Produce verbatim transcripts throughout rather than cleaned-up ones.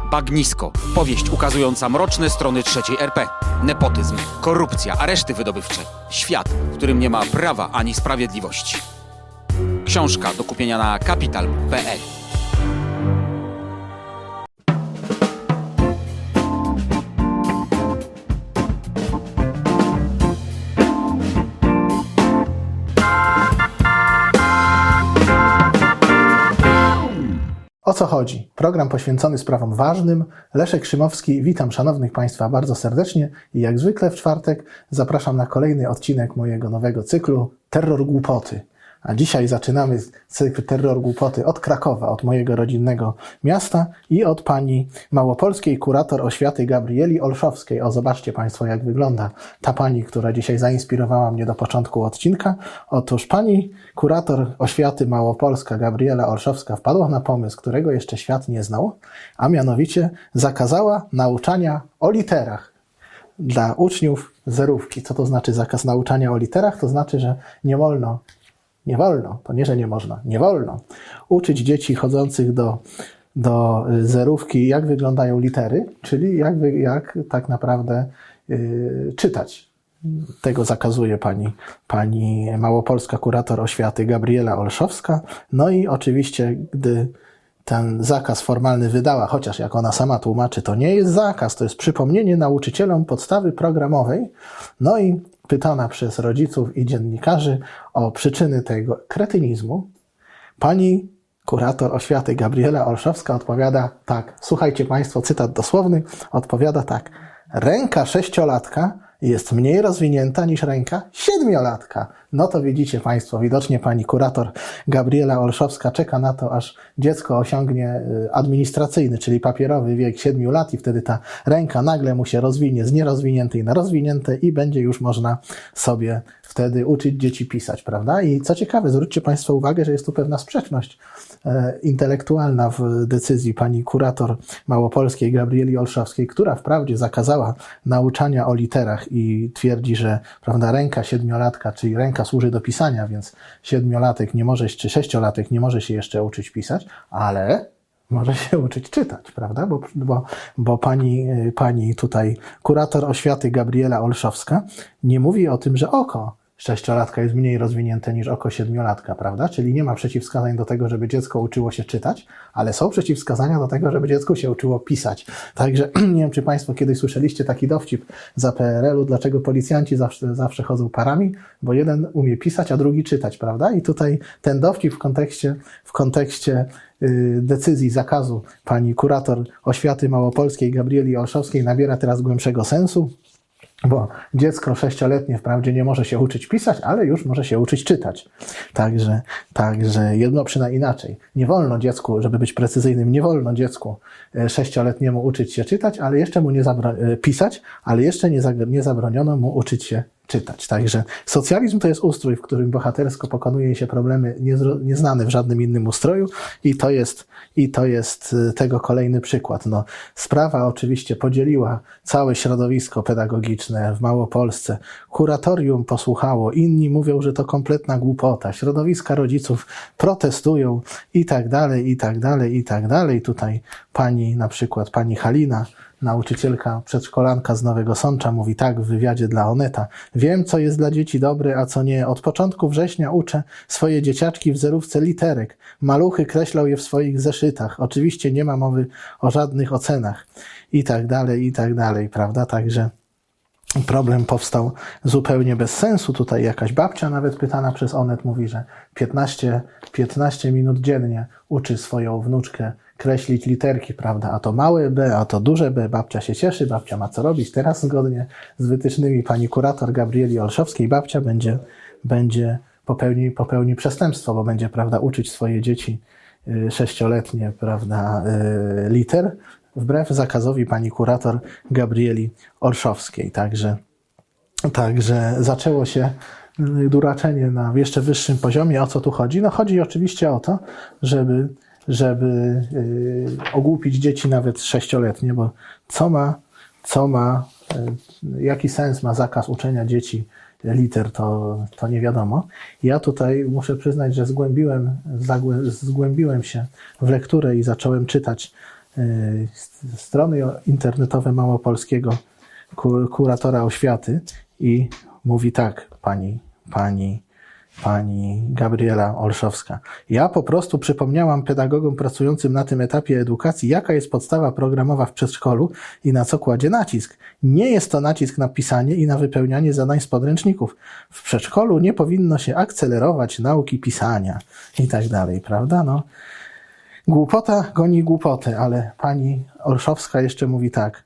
Bagnisko. Powieść ukazująca mroczne strony trzeciej R P. Nepotyzm, korupcja, areszty wydobywcze. Świat, w którym nie ma prawa ani sprawiedliwości. Książka do kupienia na kapital kropka p l. O co chodzi? Program poświęcony sprawom ważnym. Leszek Szymowski, witam szanownych Państwa bardzo serdecznie i jak zwykle w czwartek zapraszam na kolejny odcinek mojego nowego cyklu Terror Głupoty. A dzisiaj zaczynamy cykl Terror Głupoty od Krakowa, od mojego rodzinnego miasta i od pani małopolskiej kurator oświaty Gabrieli Olszowskiej. O, zobaczcie Państwo, jak wygląda ta pani, która dzisiaj zainspirowała mnie do początku odcinka. Otóż pani kurator oświaty małopolska Gabriela Olszowska wpadła na pomysł, którego jeszcze świat nie znał, a mianowicie zakazała nauczania o literach dla uczniów zerówki. Co to znaczy zakaz nauczania o literach? To znaczy, że nie wolno Nie wolno, to nie, że nie można, nie wolno uczyć dzieci chodzących do, do zerówki, jak wyglądają litery, czyli jak, jak tak naprawdę yy, czytać. Tego zakazuje pani, pani małopolska kurator oświaty Gabriela Olszowska. No i oczywiście, gdy ten zakaz formalny wydała, chociaż jak ona sama tłumaczy, to nie jest zakaz, to jest przypomnienie nauczycielom podstawy programowej. No i pytana przez rodziców i dziennikarzy o przyczyny tego kretynizmu, pani kurator oświaty Gabriela Olszowska odpowiada tak, słuchajcie Państwo, cytat dosłowny, odpowiada tak: ręka sześciolatka jest mniej rozwinięta niż ręka siedmiolatka. No to widzicie Państwo, widocznie pani kurator Gabriela Olszowska czeka na to, aż dziecko osiągnie administracyjny, czyli papierowy wiek siedmiu lat i wtedy ta ręka nagle mu się rozwinie z nierozwiniętej na rozwinięte i będzie już można sobie wtedy uczyć dzieci pisać, prawda? I co ciekawe, zwróćcie Państwo uwagę, że jest tu pewna sprzeczność e, intelektualna w decyzji pani kurator małopolskiej Gabrieli Olszowskiej, która wprawdzie zakazała nauczania o literach i twierdzi, że prawda, ręka siedmiolatka, czyli ręka służy do pisania, więc siedmiolatek nie może, czy sześciolatek nie może się jeszcze uczyć pisać, ale może się uczyć czytać, prawda? Bo, bo, bo pani, pani tutaj kurator oświaty Gabriela Olszowska nie mówi o tym, że oko sześciolatka jest mniej rozwinięte niż oko siedmiolatka, prawda? Czyli nie ma przeciwwskazań do tego, żeby dziecko uczyło się czytać, ale są przeciwwskazania do tego, żeby dziecko się uczyło pisać. Także nie wiem, czy Państwo kiedyś słyszeliście taki dowcip za P R L u, dlaczego policjanci zawsze, zawsze chodzą parami, bo jeden umie pisać, a drugi czytać, prawda? I tutaj ten dowcip w kontekście, w kontekście yy, decyzji zakazu pani kurator oświaty małopolskiej Gabrieli Olszowskiej nabiera teraz głębszego sensu, bo dziecko sześcioletnie wprawdzie nie może się uczyć pisać, ale już może się uczyć czytać. Także, także jedno przynajmniej inaczej. Nie wolno dziecku, żeby być precyzyjnym, nie wolno dziecku sześcioletniemu uczyć się czytać, ale jeszcze mu nie zabro- pisać, ale jeszcze nie, za- nie zabroniono mu uczyć się czytać. Także socjalizm to jest ustrój, w którym bohatersko pokonuje się problemy niezro- nieznane w żadnym innym ustroju i to jest, i to jest tego kolejny przykład. No, sprawa oczywiście podzieliła całe środowisko pedagogiczne w Małopolsce. Kuratorium posłuchało, inni mówią, że to kompletna głupota. Środowiska rodziców protestują i tak dalej, i tak dalej, i tak dalej. Tutaj pani, na przykład pani Halina, nauczycielka, przedszkolanka z Nowego Sącza mówi tak w wywiadzie dla Oneta: wiem, co jest dla dzieci dobre, a co nie. Od początku września uczę swoje dzieciaczki w zerówce literek. Maluchy kreślą je w swoich zeszytach. Oczywiście nie ma mowy o żadnych ocenach. I tak dalej, i tak dalej, prawda? Także problem powstał zupełnie bez sensu. Tutaj jakaś babcia nawet pytana przez Onet mówi, że piętnaście, piętnaście minut dziennie uczy swoją wnuczkę kreślić literki, prawda? A to małe B, a to duże B. Babcia się cieszy, babcia ma co robić. Teraz zgodnie z wytycznymi pani kurator Gabrieli Olszowskiej babcia będzie, będzie popełni, popełni przestępstwo, bo będzie, prawda, uczyć swoje dzieci y, sześcioletnie, prawda, y, liter, wbrew zakazowi pani kurator Gabrieli Olszowskiej. Także, także zaczęło się duraczenie na jeszcze wyższym poziomie. O co tu chodzi? No chodzi oczywiście o to, żeby żeby y, ogłupić dzieci nawet sześcioletnie, bo co ma, co ma, y, jaki sens ma zakaz uczenia dzieci liter, to, to nie wiadomo. Ja tutaj muszę przyznać, że zgłębiłem, zagłę, zgłębiłem się w lekturę i zacząłem czytać strony internetowe Małopolskiego kuratora oświaty i mówi tak, pani, pani, pani Gabriela Olszowska. Ja po prostu przypomniałam pedagogom pracującym na tym etapie edukacji, jaka jest podstawa programowa w przedszkolu i na co kładzie nacisk. Nie jest to nacisk na pisanie i na wypełnianie zadań z podręczników. W przedszkolu nie powinno się akcelerować nauki pisania i tak dalej, prawda? No. Głupota goni głupotę, ale pani Olszowska jeszcze mówi tak.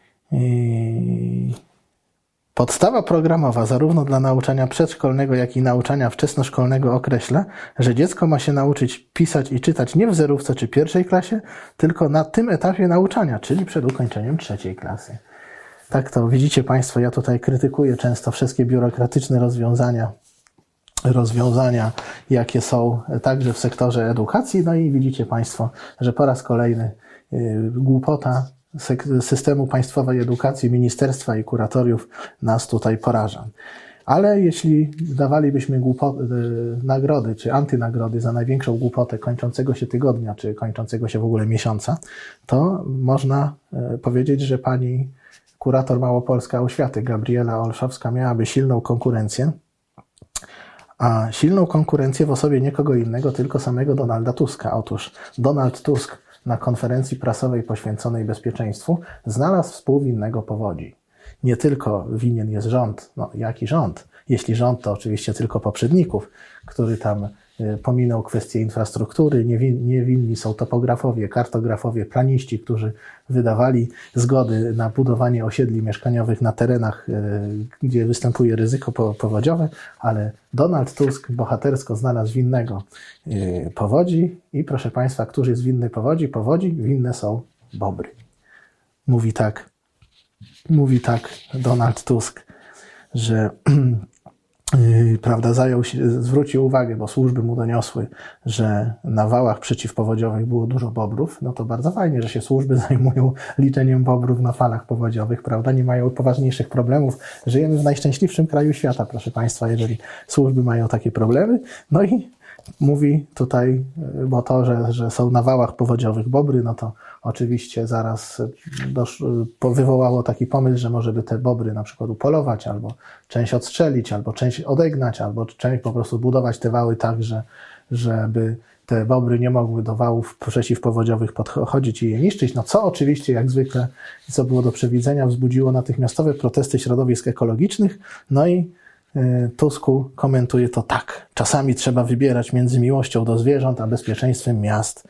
Yy... Podstawa programowa zarówno dla nauczania przedszkolnego, jak i nauczania wczesnoszkolnego określa, że dziecko ma się nauczyć pisać i czytać nie w zerówce czy pierwszej klasie, tylko na tym etapie nauczania, czyli przed ukończeniem trzeciej klasy. Tak to widzicie Państwo, ja tutaj krytykuję często wszystkie biurokratyczne rozwiązania, rozwiązania, jakie są także w sektorze edukacji. No i widzicie Państwo, że po raz kolejny yy, głupota systemu państwowej edukacji, ministerstwa i kuratoriów nas tutaj poraża. Ale jeśli dawalibyśmy głupo- nagrody czy antynagrody za największą głupotę kończącego się tygodnia, czy kończącego się w ogóle miesiąca, to można powiedzieć, że pani kurator Małopolska Oświaty Gabriela Olszowska miałaby silną konkurencję, a silną konkurencję w osobie nie kogo innego, tylko samego Donalda Tuska. Otóż Donald Tusk na konferencji prasowej poświęconej bezpieczeństwu znalazł współwinnego powodzi. Nie tylko winien jest rząd, no jaki rząd? Jeśli rząd, to oczywiście tylko poprzedników, który tam pominął kwestie infrastruktury, niewinni są topografowie, kartografowie, planiści, którzy wydawali zgody na budowanie osiedli mieszkaniowych na terenach, gdzie występuje ryzyko powodziowe, ale Donald Tusk bohatersko znalazł winnego powodzi i proszę Państwa, któż jest winny powodzi? Powodzi winne są bobry. Mówi tak, mówi tak Donald Tusk, że Yy, prawda, zajął się, zwrócił uwagę, bo służby mu doniosły, że na wałach przeciwpowodziowych było dużo bobrów. No to bardzo fajnie, że się służby zajmują liczeniem bobrów na falach powodziowych, prawda? Nie mają poważniejszych problemów. Żyjemy w najszczęśliwszym kraju świata, proszę Państwa, jeżeli służby mają takie problemy. No i mówi tutaj, bo to, że, że są na wałach powodziowych bobry, no to oczywiście zaraz dosz, wywołało taki pomysł, że może by te bobry na przykład upolować, albo część odstrzelić, albo część odegnać, albo część po prostu budować te wały tak, że, żeby te bobry nie mogły do wałów przeciwpowodziowych podchodzić i je niszczyć. No co oczywiście, jak zwykle, co było do przewidzenia, wzbudziło natychmiastowe protesty środowisk ekologicznych. No i Tusku komentuje to tak. Czasami trzeba wybierać między miłością do zwierząt, a bezpieczeństwem miast.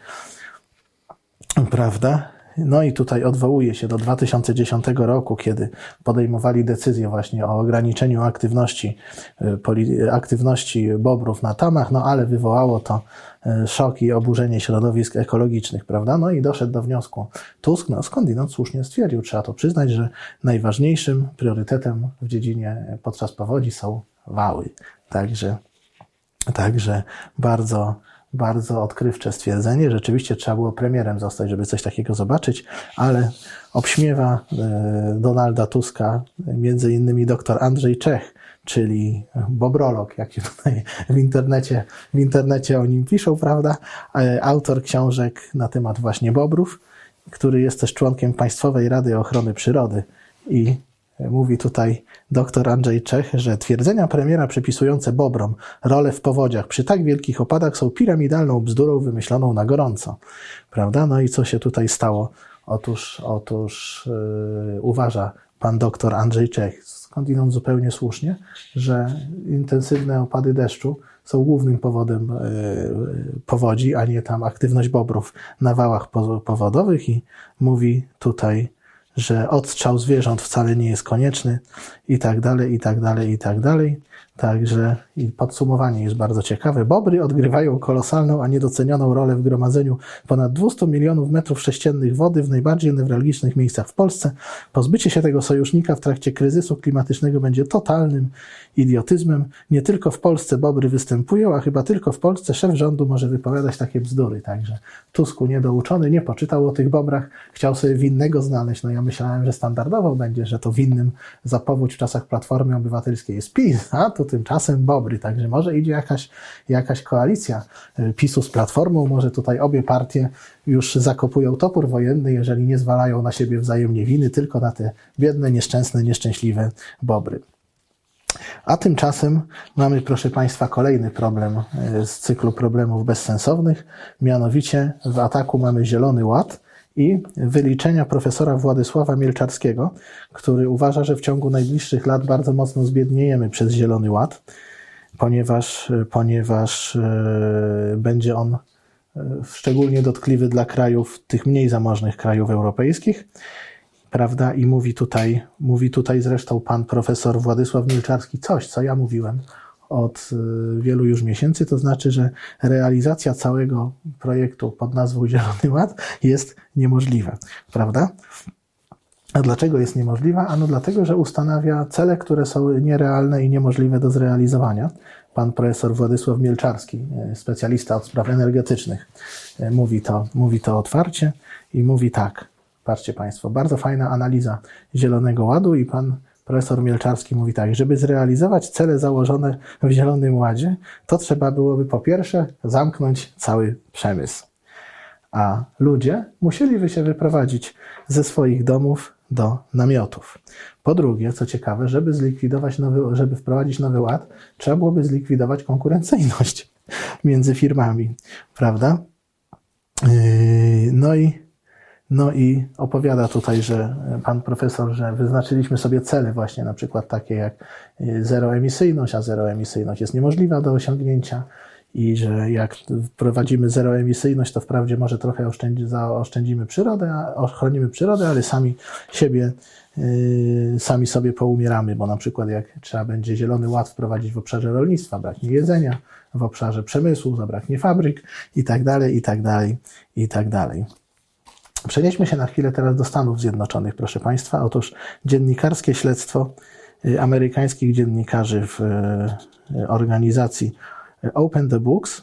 Prawda? No i tutaj odwołuje się do dwa tysiące dziesiątego roku, kiedy podejmowali decyzję właśnie o ograniczeniu aktywności, aktywności bobrów na tamach, no ale wywołało to szok i oburzenie środowisk ekologicznych, prawda? No i doszedł do wniosku Tusk, no skądinąd słusznie stwierdził, trzeba to przyznać, że najważniejszym priorytetem w dziedzinie podczas powodzi są wały. Także, także bardzo Bardzo odkrywcze stwierdzenie. Rzeczywiście trzeba było premierem zostać, żeby coś takiego zobaczyć, ale obśmiewa Donalda Tuska między innymi dr Andrzej Czech, czyli bobrolog, jak się tutaj w internecie, w internecie o nim piszą, prawda? Autor książek na temat właśnie bobrów, który jest też członkiem Państwowej Rady Ochrony Przyrody i mówi tutaj dr Andrzej Czech, że twierdzenia premiera przypisujące bobrom rolę w powodziach przy tak wielkich opadach są piramidalną bzdurą wymyśloną na gorąco. Prawda? No i co się tutaj stało? Otóż, otóż yy, uważa pan dr Andrzej Czech, skądinąd zupełnie słusznie, że intensywne opady deszczu są głównym powodem yy, powodzi, a nie tam aktywność bobrów na wałach powodowych i mówi tutaj, że odstrzał zwierząt wcale nie jest konieczny i tak dalej, i tak dalej, i tak dalej. Także i podsumowanie jest bardzo ciekawe. Bobry odgrywają kolosalną, a niedocenioną rolę w gromadzeniu ponad dwieście milionów metrów sześciennych wody w najbardziej newralgicznych miejscach w Polsce. Pozbycie się tego sojusznika w trakcie kryzysu klimatycznego będzie totalnym idiotyzmem. Nie tylko w Polsce bobry występują, a chyba tylko w Polsce szef rządu może wypowiadać takie bzdury. Także Tusku niedouczony, nie poczytał o tych bobrach, chciał sobie winnego znaleźć. No ja myślałem, że standardowo będzie, że to winnym za powódź w czasach Platformy Obywatelskiej jest PiS, a tutaj tymczasem Bobry. Także może idzie jakaś, jakaś koalicja PiSu z Platformą, może tutaj obie partie już zakopują topór wojenny, jeżeli nie zwalają na siebie wzajemnie winy, tylko na te biedne, nieszczęsne, nieszczęśliwe Bobry. A tymczasem mamy, proszę Państwa, kolejny problem z cyklu problemów bezsensownych, mianowicie w ataku mamy Zielony Ład i wyliczenia profesora Władysława Mielczarskiego, który uważa, że w ciągu najbliższych lat bardzo mocno zbiedniejemy przez Zielony Ład, ponieważ, ponieważ e, będzie on szczególnie dotkliwy dla krajów, tych mniej zamożnych krajów europejskich. Prawda? I mówi tutaj, mówi tutaj zresztą pan profesor Władysław Mielczarski coś, co ja mówiłem od wielu już miesięcy, to znaczy, że realizacja całego projektu pod nazwą Zielony Ład jest niemożliwa. Prawda? A dlaczego jest niemożliwa? Ano dlatego, że ustanawia cele, które są nierealne i niemożliwe do zrealizowania. Pan profesor Władysław Mielczarski, specjalista od spraw energetycznych, mówi to, mówi to otwarcie i mówi tak. Patrzcie Państwo, bardzo fajna analiza Zielonego Ładu i pan profesor Mielczarski mówi tak, żeby zrealizować cele założone w Zielonym Ładzie, to trzeba byłoby po pierwsze zamknąć cały przemysł, a ludzie musieliby się wyprowadzić ze swoich domów do namiotów. Po drugie, co ciekawe, żeby zlikwidować nowy, żeby wprowadzić nowy ład, trzeba byłoby zlikwidować konkurencyjność między firmami, prawda? No i No i opowiada tutaj, że pan profesor, że wyznaczyliśmy sobie cele właśnie na przykład takie jak zeroemisyjność, a zeroemisyjność jest niemożliwa do osiągnięcia i że jak wprowadzimy zeroemisyjność, to wprawdzie może trochę oszczędzi, zaoszczędzimy przyrodę, ochronimy przyrodę, ale sami siebie, yy, sami sobie poumieramy, bo na przykład jak trzeba będzie Zielony Ład wprowadzić w obszarze rolnictwa, braknie jedzenia, w obszarze przemysłu zabraknie fabryk i tak dalej, i tak dalej, i tak dalej. Przenieśmy się na chwilę teraz do Stanów Zjednoczonych, proszę Państwa. Otóż dziennikarskie śledztwo amerykańskich dziennikarzy w organizacji Open the Books.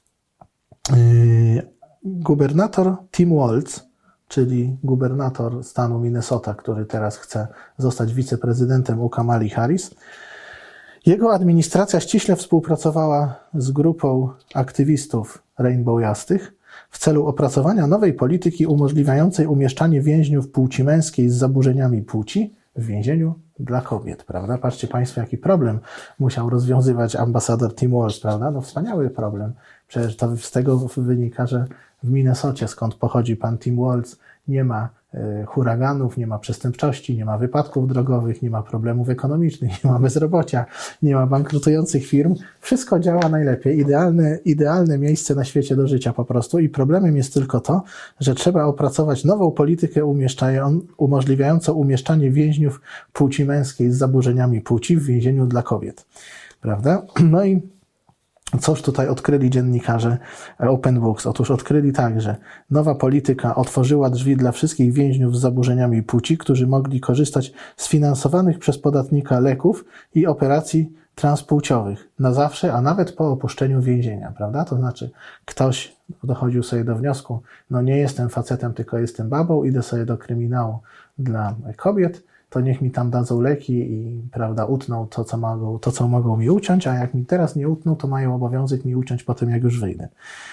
Gubernator Tim Walz, czyli gubernator stanu Minnesota, który teraz chce zostać wiceprezydentem u Kamali Harris, jego administracja ściśle współpracowała z grupą aktywistów rainbowjastych w celu opracowania nowej polityki umożliwiającej umieszczanie więźniów płci męskiej z zaburzeniami płci w więzieniu dla kobiet, prawda? Patrzcie Państwo, jaki problem musiał rozwiązywać ambasador Tim Walz, prawda? No wspaniały problem. Przecież to z tego wynika, że w Minnesocie, skąd pochodzi pan Tim Walz, nie ma huraganów, nie ma przestępczości, nie ma wypadków drogowych, nie ma problemów ekonomicznych, nie ma bezrobocia, nie ma bankrutujących firm. Wszystko działa najlepiej. Idealne, idealne miejsce na świecie do życia po prostu i problemem jest tylko to, że trzeba opracować nową politykę umożliwiającą umieszczanie więźniów płci męskiej z zaburzeniami płci w więzieniu dla kobiet. Prawda? No i cóż tutaj odkryli dziennikarze Open Books? Otóż odkryli tak, że nowa polityka otworzyła drzwi dla wszystkich więźniów z zaburzeniami płci, którzy mogli korzystać z finansowanych przez podatnika leków i operacji transpłciowych na zawsze, a nawet po opuszczeniu więzienia, prawda? To znaczy ktoś dochodził sobie do wniosku, no nie jestem facetem, tylko jestem babą, idę sobie do kryminału dla kobiet, to niech mi tam dadzą leki i, prawda, utną to, co mogą, to, co mogą mi uciąć, a jak mi teraz nie utną, to mają obowiązek mi uciąć po tym, jak już wyjdę.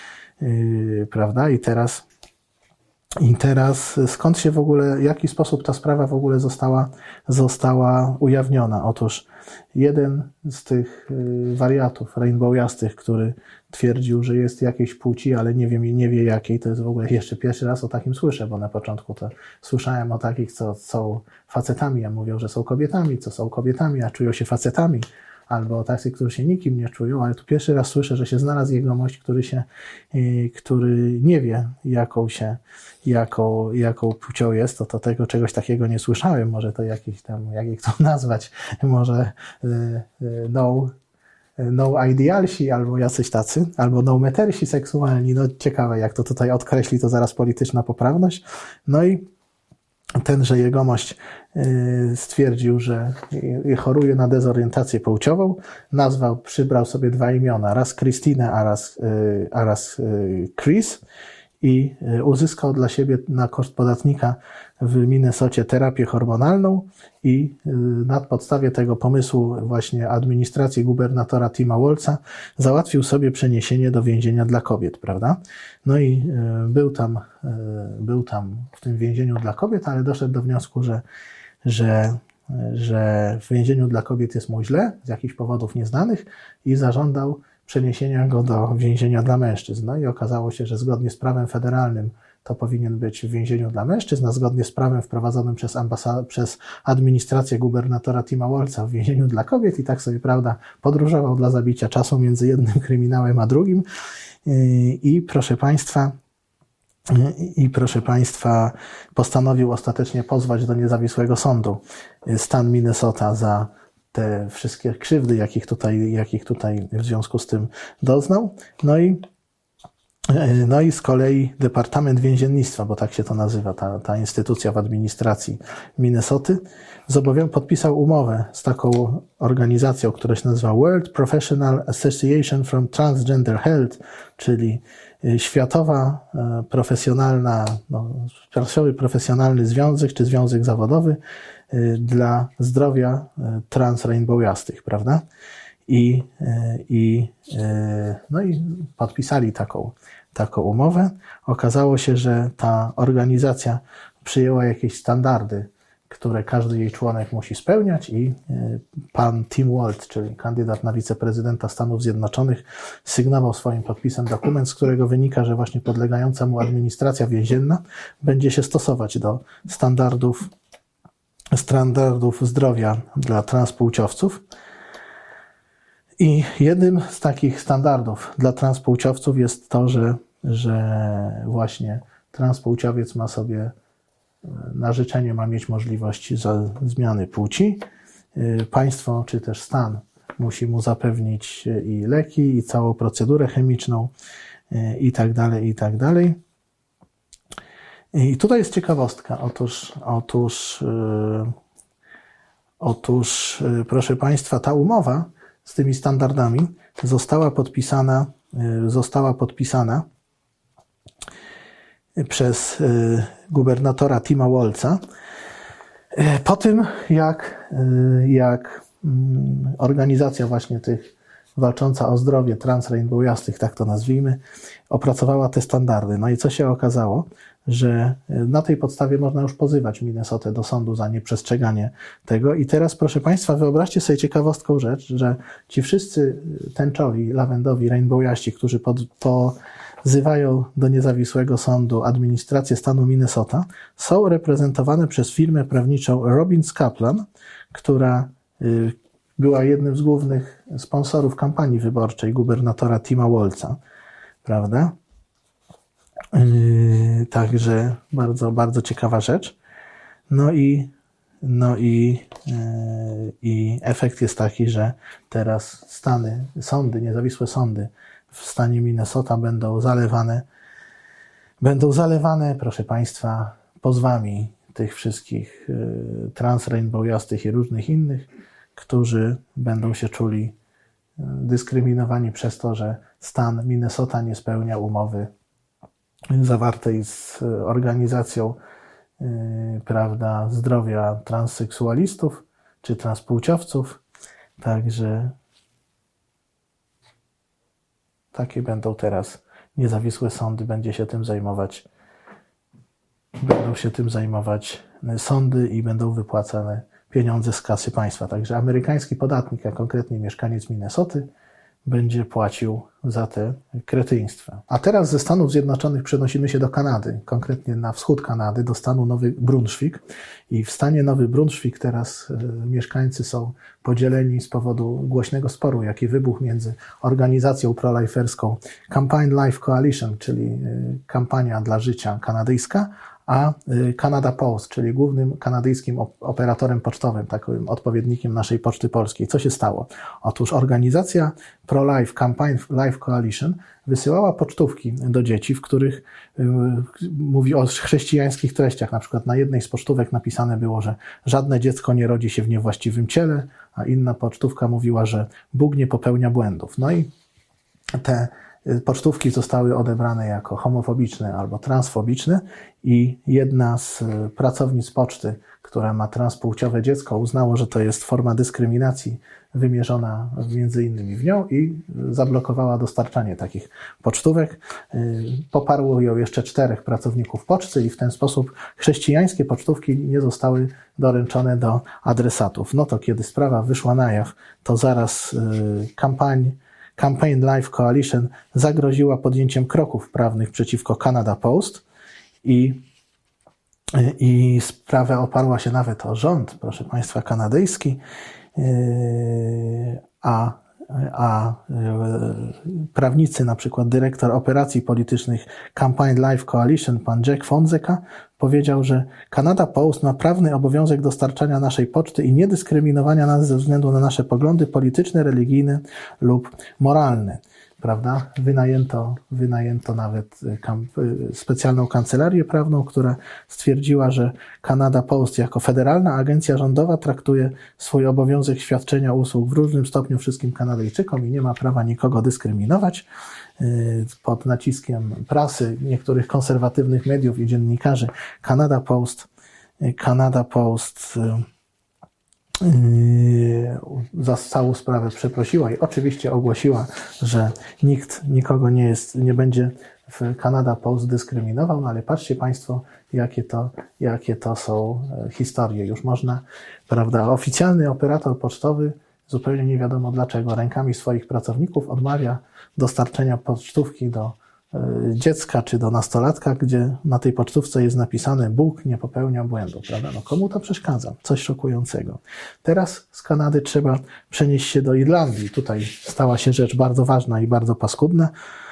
Yy, prawda? I teraz, i teraz skąd się w ogóle, w jaki sposób ta sprawa w ogóle została, została ujawniona? Otóż jeden z tych wariatów rainbowjastych, który twierdził, że jest jakiejś płci, ale nie wie, nie wie jakiej, to jest w ogóle jeszcze pierwszy raz o takim słyszę, bo na początku to słyszałem o takich, co są facetami, a mówią, że są kobietami, co są kobietami, a czują się facetami, albo o tacy, którzy się nikim nie czują, ale tu pierwszy raz słyszę, że się znalazł jegomość, który się, który nie wie, jaką się, jaką, jaką płcią jest, to, to tego czegoś takiego nie słyszałem, może to jakiś tam, jak ich to nazwać, może no, no idealsi, albo jacyś tacy, albo no metersi seksualni, no ciekawe, jak to tutaj odkreśli, to zaraz polityczna poprawność. No i tenże jegomość stwierdził, że choruje na dezorientację płciową, nazwał, przybrał sobie dwa imiona, raz Christine, a raz, a raz Chris i uzyskał dla siebie na koszt podatnika w Minnesocie terapię hormonalną i na podstawie tego pomysłu właśnie administracji gubernatora Tima Walza załatwił sobie przeniesienie do więzienia dla kobiet, prawda? No i był tam, był tam w tym więzieniu dla kobiet, ale doszedł do wniosku, że, że, że w więzieniu dla kobiet jest mu źle z jakichś powodów nieznanych i zażądał przeniesienia go do więzienia dla mężczyzn. No i okazało się, że zgodnie z prawem federalnym to powinien być w więzieniu dla mężczyzn, a zgodnie z prawem wprowadzonym przez, ambasa- przez administrację gubernatora Tima Walza w więzieniu dla kobiet i tak sobie, prawda, podróżował dla zabicia czasu między jednym kryminałem a drugim. I, i proszę Państwa, i, i proszę Państwa, postanowił ostatecznie pozwać do niezawisłego sądu stan Minnesota za te wszystkie krzywdy, jakich tutaj, jakich tutaj w związku z tym doznał. No i, no i z kolei Departament Więziennictwa, bo tak się to nazywa, ta, ta instytucja w administracji Minnesoty, zobowiał, podpisał umowę z taką organizacją, która się nazywa World Professional Association from Transgender Health, czyli Światowa Profesjonalna, no, Światowy Profesjonalny Związek, czy Związek Zawodowy dla zdrowia transrainbowiastych, prawda? I, i, no i podpisali taką, taką umowę. Okazało się, że ta organizacja przyjęła jakieś standardy, które każdy jej członek musi spełniać i pan Tim Walz, czyli kandydat na wiceprezydenta Stanów Zjednoczonych, sygnował swoim podpisem dokument, z którego wynika, że właśnie podlegająca mu administracja więzienna będzie się stosować do standardów standardów zdrowia dla transpłciowców. I jednym z takich standardów dla transpłciowców jest to, że, że właśnie transpłciowiec ma sobie na życzenie, ma mieć możliwość za zmiany płci. Państwo czy też stan musi mu zapewnić i leki, i całą procedurę chemiczną i tak dalej, i tak dalej. I tutaj jest ciekawostka. Otóż, otóż, yy, otóż yy, proszę Państwa, ta umowa z tymi standardami została podpisana, yy, została podpisana przez yy, gubernatora Tima Walza yy, po tym, jak, yy, jak yy, organizacja właśnie tych walcząca o zdrowie transrainbowiastych, tak to nazwijmy, opracowała te standardy. No i co się okazało? Że na tej podstawie można już pozywać Minnesotę do sądu za nieprzestrzeganie tego. I teraz, proszę Państwa, wyobraźcie sobie ciekawostką rzecz, że ci wszyscy tęczowi, lawendowi, rainbowiaści, którzy pod, pozywają do niezawisłego sądu administrację stanu Minnesota, są reprezentowane przez firmę prawniczą Robbins Kaplan, która była jednym z głównych sponsorów kampanii wyborczej gubernatora Tima Walza, prawda? Yy, także bardzo, bardzo ciekawa rzecz. No i, no i, yy, i efekt jest taki, że teraz stany, sądy, niezawisłe sądy w stanie Minnesota będą zalewane, będą zalewane, proszę Państwa, pozwami tych wszystkich yy, transrainbowiastych i różnych innych, którzy będą się czuli dyskryminowani przez to, że stan Minnesota nie spełnia umowy zawartej z organizacją yy, prawda, zdrowia transseksualistów czy transpłciowców. Także takie będą teraz niezawisłe sądy, będzie się tym zajmować, będą się tym zajmować sądy i będą wypłacane pieniądze z kasy państwa. Także amerykański podatnik, a konkretnie mieszkaniec Minnesoty, będzie płacił za te kretyństwa. A teraz ze Stanów Zjednoczonych przenosimy się do Kanady, konkretnie na wschód Kanady, do stanu Nowy Brunswick. I w stanie Nowy Brunswick teraz y, mieszkańcy są podzieleni z powodu głośnego sporu, jaki wybuchł między organizacją proliferską Campaign Life Coalition, czyli y, kampania dla życia kanadyjska, a Canada Post, czyli głównym kanadyjskim operatorem pocztowym, takim odpowiednikiem naszej Poczty Polskiej. Co się stało? Otóż organizacja Pro-Life Campaign Life Coalition wysyłała pocztówki do dzieci, w których y, mówi o chrześcijańskich treściach. Na przykład na jednej z pocztówek napisane było, że żadne dziecko nie rodzi się w niewłaściwym ciele, a inna pocztówka mówiła, że Bóg nie popełnia błędów. No i te pocztówki zostały odebrane jako homofobiczne albo transfobiczne i jedna z pracownic poczty, która ma transpłciowe dziecko, uznało, że to jest forma dyskryminacji wymierzona między innymi w nią i zablokowała dostarczanie takich pocztówek. Poparło ją jeszcze czterech pracowników poczty i w ten sposób chrześcijańskie pocztówki nie zostały doręczone do adresatów. No to kiedy sprawa wyszła na jaw, to zaraz kampanii Campaign Life Coalition zagroziła podjęciem kroków prawnych przeciwko Canada Post i, i sprawę oparła się nawet o rząd, proszę Państwa, kanadyjski, a, a prawnicy, na przykład dyrektor operacji politycznych Campaign Life Coalition, pan Jack Fonseca, powiedział, że Canada Post ma prawny obowiązek dostarczania naszej poczty i niedyskryminowania nas ze względu na nasze poglądy polityczne, religijne lub moralne. Prawda? Wynajęto, wynajęto nawet kamp, specjalną kancelarię prawną, która stwierdziła, że Canada Post jako federalna agencja rządowa traktuje swój obowiązek świadczenia usług w różnym stopniu wszystkim Kanadyjczykom i nie ma prawa nikogo dyskryminować. Pod naciskiem prasy, niektórych konserwatywnych mediów i dziennikarzy Canada Post, Canada Post za całą sprawę przeprosiła i oczywiście ogłosiła, że nikt nikogo nie jest, nie będzie w Canada Post dyskryminował, no ale patrzcie Państwo, jakie to, jakie to są historie. Już można, prawda, oficjalny operator pocztowy zupełnie nie wiadomo dlaczego rękami swoich pracowników odmawia dostarczenia pocztówki do dziecka czy do nastolatka, gdzie na tej pocztówce jest napisane Bóg nie popełnia błędu, prawda? No komu to przeszkadza? Coś szokującego. Teraz z Kanady trzeba przenieść się do Irlandii. Tutaj stała się rzecz bardzo ważna i bardzo paskudna.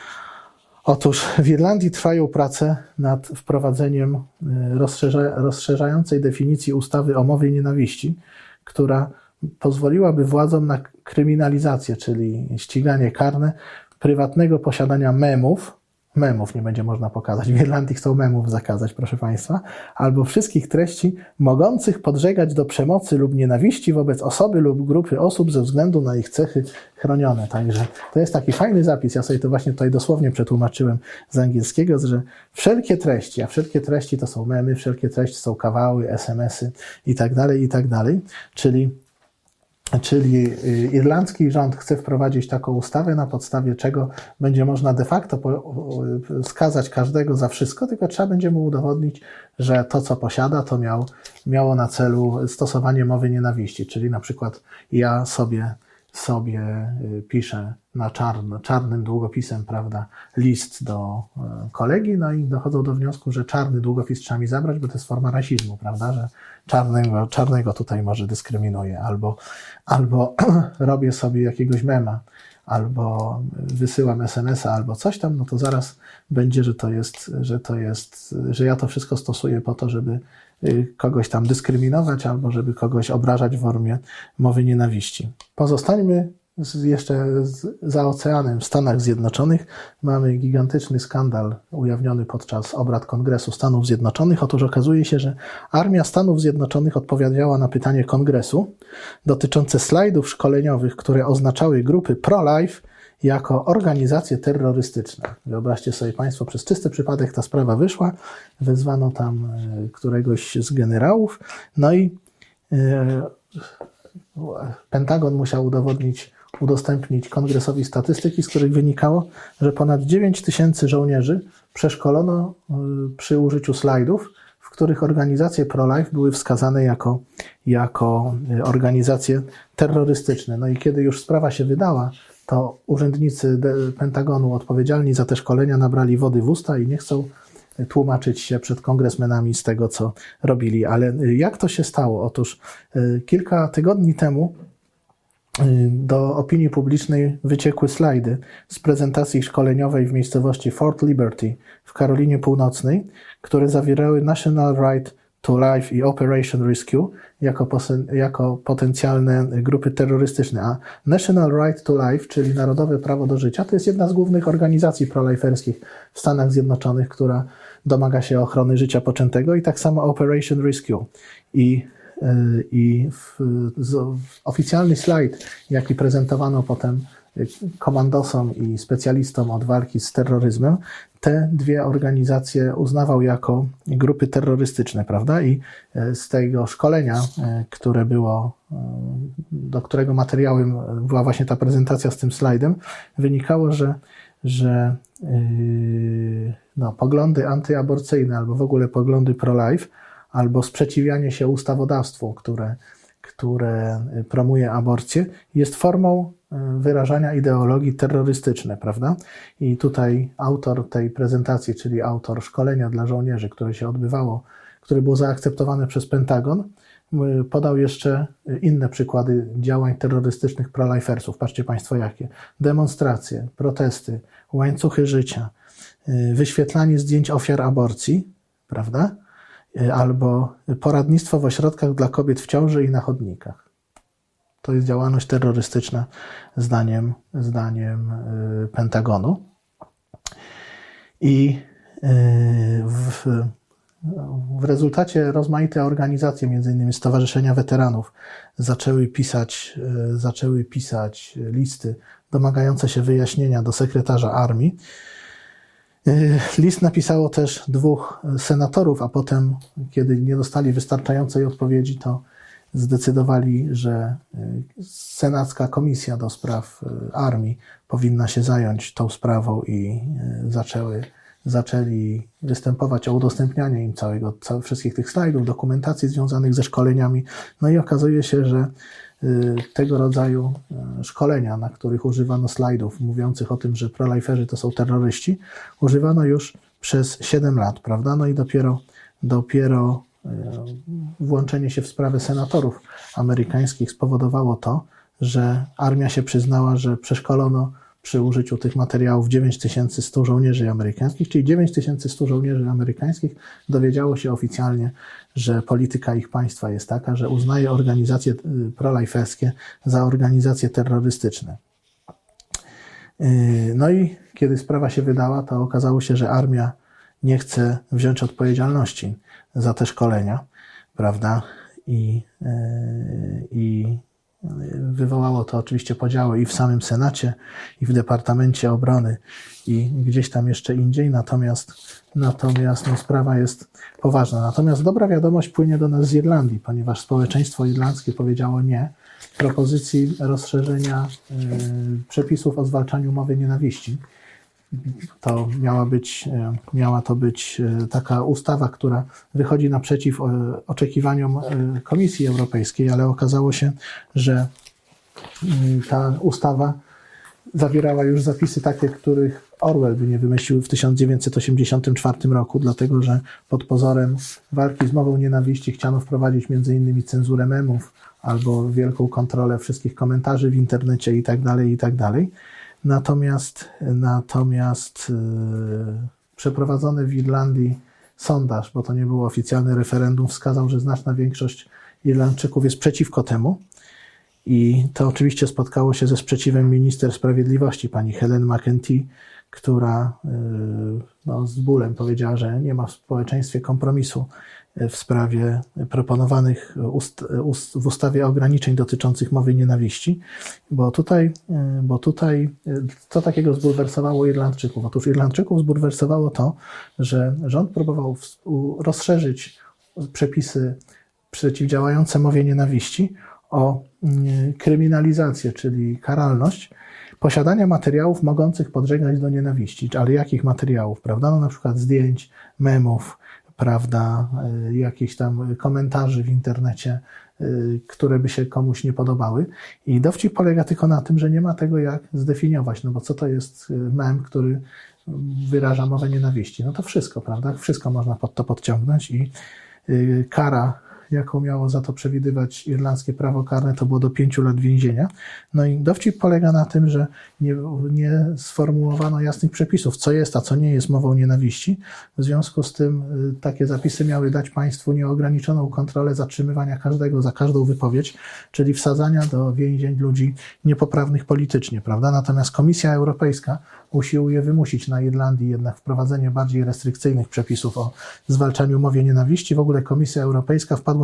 Otóż w Irlandii trwają prace nad wprowadzeniem rozszerza, rozszerzającej definicji ustawy o mowie nienawiści, która pozwoliłaby władzom na kryminalizację, czyli ściganie karne prywatnego posiadania memów, memów nie będzie można pokazać, w Irlandii chcą memów zakazać, proszę Państwa, albo wszystkich treści mogących podżegać do przemocy lub nienawiści wobec osoby lub grupy osób ze względu na ich cechy chronione. Także to jest taki fajny zapis, ja sobie to właśnie tutaj dosłownie przetłumaczyłem z angielskiego, że wszelkie treści, a wszelkie treści to są memy, wszelkie treści są kawały, es em esy i tak dalej, i tak dalej, czyli Czyli irlandzki rząd chce wprowadzić taką ustawę, na podstawie czego będzie można de facto skazać każdego za wszystko, tylko trzeba będzie mu udowodnić, że to, co posiada, to miał, miało na celu stosowanie mowy nienawiści. Czyli na przykład ja sobie, sobie piszę na czarno, czarnym długopisem, prawda, list do kolegi, no i dochodzą do wniosku, że czarny długopis trzeba mi zabrać, bo to jest forma rasizmu, prawda, że czarnego, czarnego tutaj może dyskryminuję, albo, albo robię sobie jakiegoś mema, albo wysyłam es em esa, albo coś tam, no to zaraz będzie, że to jest, że to jest, że ja to wszystko stosuję po to, żeby kogoś tam dyskryminować, albo żeby kogoś obrażać w formie mowy nienawiści. Pozostańmy jeszcze za oceanem, w Stanach Zjednoczonych mamy gigantyczny skandal ujawniony podczas obrad Kongresu Stanów Zjednoczonych. Otóż okazuje się, że Armia Stanów Zjednoczonych odpowiedziała na pytanie Kongresu dotyczące slajdów szkoleniowych, które oznaczały grupy pro-life jako organizacje terrorystyczne. Wyobraźcie sobie Państwo, przez czysty przypadek ta sprawa wyszła, wezwano tam któregoś z generałów, no i Pentagon musiał udowodnić, udostępnić Kongresowi statystyki, z których wynikało, że ponad dziewięć tysięcy żołnierzy przeszkolono przy użyciu slajdów, w których organizacje pro-life były wskazane jako, jako organizacje terrorystyczne. No i kiedy już sprawa się wydała, to urzędnicy Pentagonu odpowiedzialni za te szkolenia nabrali wody w usta i nie chcą tłumaczyć się przed kongresmenami z tego, co robili. Ale jak to się stało? Otóż kilka tygodni temu do opinii publicznej wyciekły slajdy z prezentacji szkoleniowej w miejscowości Fort Liberty w Karolinie Północnej, które zawierały National Right to Life i Operation Rescue jako, jako potencjalne grupy terrorystyczne. A National Right to Life, czyli Narodowe Prawo do Życia, to jest jedna z głównych organizacji proliferskich w Stanach Zjednoczonych, która domaga się ochrony życia poczętego, i tak samo Operation Rescue. I I w, z, oficjalny slajd, jaki prezentowano potem komandosom i specjalistom od walki z terroryzmem, te dwie organizacje uznawał jako grupy terrorystyczne, prawda? I z tego szkolenia, które było, do którego materiałem była właśnie ta prezentacja z tym slajdem, wynikało, że, że yy, no, poglądy antyaborcyjne albo w ogóle poglądy pro-life, albo sprzeciwianie się ustawodawstwu, które, które promuje aborcję, jest formą wyrażania ideologii terrorystycznej, prawda? I tutaj autor tej prezentacji, czyli autor szkolenia dla żołnierzy, które się odbywało, które było zaakceptowane przez Pentagon, podał jeszcze inne przykłady działań terrorystycznych pro-lifersów. Patrzcie Państwo jakie. Demonstracje, protesty, łańcuchy życia, wyświetlanie zdjęć ofiar aborcji, prawda? Albo poradnictwo w ośrodkach dla kobiet w ciąży i na chodnikach. To jest działalność terrorystyczna zdaniem, zdaniem Pentagonu. I w, w rezultacie rozmaite organizacje, między innymi Stowarzyszenia Weteranów, zaczęły pisać, zaczęły pisać listy domagające się wyjaśnienia do sekretarza armii. List napisało też dwóch senatorów, a potem, kiedy nie dostali wystarczającej odpowiedzi, to zdecydowali, że senacka komisja do spraw armii powinna się zająć tą sprawą i zaczęły, zaczęli występować o udostępnianie im całego, całe, wszystkich tych slajdów, dokumentacji związanych ze szkoleniami. No i okazuje się, że tego rodzaju szkolenia, na których używano slajdów mówiących o tym, że proliferzy to są terroryści, używano już przez siedem lat, prawda? No i dopiero, dopiero włączenie się w sprawę senatorów amerykańskich spowodowało to, że armia się przyznała, że przeszkolono przy użyciu tych materiałów dziewięć tysięcy sto żołnierzy amerykańskich, czyli dziewięć tysięcy sto żołnierzy amerykańskich dowiedziało się oficjalnie, że polityka ich państwa jest taka, że uznaje organizacje proliferskie za organizacje terrorystyczne. No i kiedy sprawa się wydała, to okazało się, że armia nie chce wziąć odpowiedzialności za te szkolenia, prawda? I, i wywołało to oczywiście podziały i w samym Senacie, i w Departamencie Obrony, i gdzieś tam jeszcze indziej, natomiast, natomiast no, sprawa jest poważna. Natomiast dobra wiadomość płynie do nas z Irlandii, ponieważ społeczeństwo irlandzkie powiedziało nie propozycji rozszerzenia y, przepisów o zwalczaniu mowy nienawiści. To miała być, miała to być taka ustawa, która wychodzi naprzeciw oczekiwaniom Komisji Europejskiej, ale okazało się, że ta ustawa zawierała już zapisy takie, których Orwell by nie wymyślił w tysiąc dziewięćset osiemdziesiątym czwartym roku, dlatego że pod pozorem walki z mową nienawiści chciano wprowadzić między innymi cenzurę memów albo wielką kontrolę wszystkich komentarzy w internecie i tak dalej, i tak dalej. Natomiast, natomiast yy, przeprowadzony w Irlandii sondaż, bo to nie było oficjalne referendum, wskazał, że znaczna większość Irlandczyków jest przeciwko temu. I to oczywiście spotkało się ze sprzeciwem minister sprawiedliwości, pani Helen McEntee, która yy, no, z bólem powiedziała, że nie ma w społeczeństwie kompromisu w sprawie proponowanych ust, ust, w ustawie ograniczeń dotyczących mowy nienawiści, bo tutaj, bo tutaj co takiego zbulwersowało Irlandczyków? Otóż Irlandczyków zbulwersowało to, że rząd próbował rozszerzyć przepisy przeciwdziałające mowie nienawiści o kryminalizację, czyli karalność posiadania materiałów mogących podżegać do nienawiści. Ale jakich materiałów, prawda? No na przykład zdjęć, memów, prawda, jakichś tam komentarzy w internecie, które by się komuś nie podobały. I dowcip polega tylko na tym, że nie ma tego jak zdefiniować, no bo co to jest mem, który wyraża mowę nienawiści? No to wszystko, prawda? Wszystko można pod to podciągnąć i kara, jaką miało za to przewidywać irlandzkie prawo karne, to było do pięciu lat więzienia. No i dowcip polega na tym, że nie, nie sformułowano jasnych przepisów, co jest, a co nie jest mową nienawiści. W związku z tym takie zapisy miały dać państwu nieograniczoną kontrolę zatrzymywania każdego za każdą wypowiedź, czyli wsadzania do więzień ludzi niepoprawnych politycznie, prawda? Natomiast Komisja Europejska usiłuje wymusić na Irlandii jednak wprowadzenie bardziej restrykcyjnych przepisów o zwalczaniu mowy nienawiści. W ogóle Komisja Europejska wpadła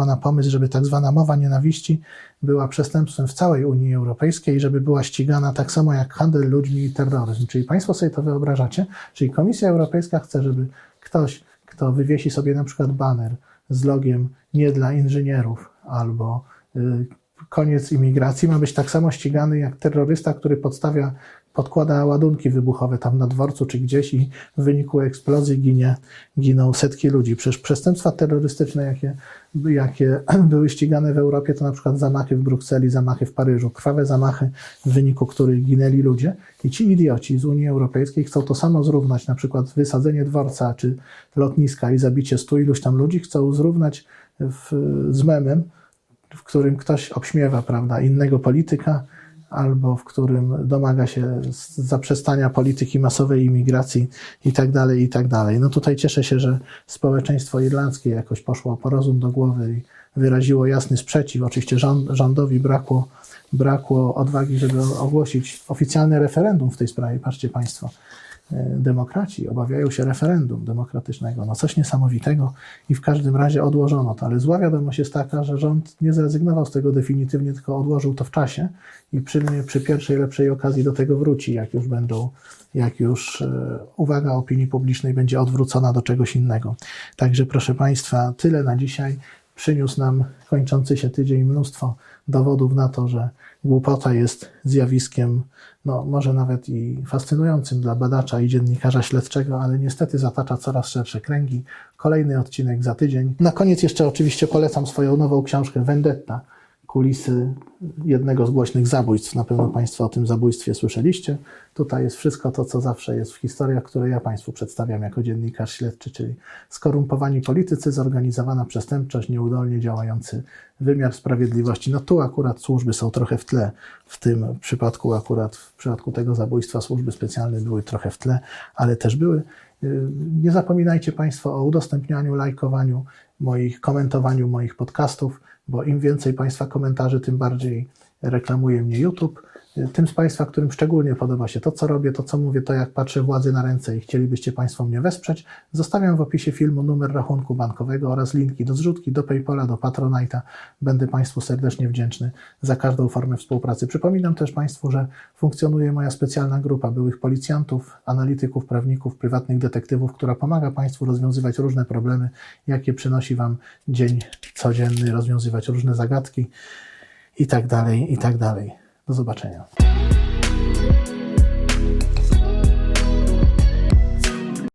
wpadła na pomysł, żeby tak zwana mowa nienawiści była przestępstwem w całej Unii Europejskiej i żeby była ścigana tak samo jak handel ludźmi i terroryzm. Czyli Państwo sobie to wyobrażacie? Czyli Komisja Europejska chce, żeby ktoś, kto wywiesi sobie na przykład baner z logiem nie dla inżynierów albo y, koniec imigracji, ma być tak samo ścigany jak terrorysta, który podstawia, podkłada ładunki wybuchowe tam na dworcu czy gdzieś i w wyniku eksplozji ginie, giną setki ludzi. Przecież przestępstwa terrorystyczne, jakie, jakie były ścigane w Europie, to na przykład zamachy w Brukseli, zamachy w Paryżu, krwawe zamachy, w wyniku których ginęli ludzie. I ci idioci z Unii Europejskiej chcą to samo zrównać, na przykład wysadzenie dworca czy lotniska i zabicie stu iluś tam ludzi, chcą zrównać w, z memem, w którym ktoś obśmiewa, prawda, innego polityka, albo w którym domaga się zaprzestania polityki masowej imigracji i tak dalej, i tak dalej. No tutaj cieszę się, że społeczeństwo irlandzkie jakoś poszło po rozum do głowy i wyraziło jasny sprzeciw. Oczywiście rząd, rządowi brakło, brakło odwagi, żeby ogłosić oficjalne referendum w tej sprawie. Patrzcie Państwo, demokraci obawiają się referendum demokratycznego. No coś niesamowitego i w każdym razie odłożono to. Ale zła wiadomość jest taka, że rząd nie zrezygnował z tego definitywnie, tylko odłożył to w czasie i przy, przy pierwszej lepszej okazji do tego wróci, jak już będą, jak już e, uwaga opinii publicznej będzie odwrócona do czegoś innego. Także proszę Państwa, tyle na dzisiaj. Przyniósł nam kończący się tydzień mnóstwo dowodów na to, że głupota jest zjawiskiem, no może nawet i fascynującym dla badacza i dziennikarza śledczego, ale niestety zatacza coraz szersze kręgi. Kolejny odcinek za tydzień. Na koniec jeszcze oczywiście polecam swoją nową książkę Vendetta. Kulisy jednego z głośnych zabójstw. Na pewno Państwo o tym zabójstwie słyszeliście. Tutaj jest wszystko to, co zawsze jest w historiach, które ja Państwu przedstawiam jako dziennikarz śledczy, czyli skorumpowani politycy, zorganizowana przestępczość, nieudolnie działający wymiar sprawiedliwości. No tu akurat służby są trochę w tle. W tym przypadku akurat, w przypadku tego zabójstwa służby specjalne były trochę w tle, ale też były. Nie zapominajcie Państwo o udostępnianiu, lajkowaniu moich, komentowaniu moich podcastów, bo im więcej Państwa komentarzy, tym bardziej reklamuje mnie YouTube. Tym z Państwa, którym szczególnie podoba się to, co robię, to, co mówię, to jak patrzę władzy na ręce i chcielibyście Państwo mnie wesprzeć, zostawiam w opisie filmu numer rachunku bankowego oraz linki do zrzutki, do PayPala, do Patronite'a. Będę Państwu serdecznie wdzięczny za każdą formę współpracy. Przypominam też Państwu, że funkcjonuje moja specjalna grupa byłych policjantów, analityków, prawników, prywatnych detektywów, która pomaga Państwu rozwiązywać różne problemy, jakie przynosi Wam dzień codzienny, rozwiązywać różne zagadki i tak dalej, i tak dalej. Do zobaczenia.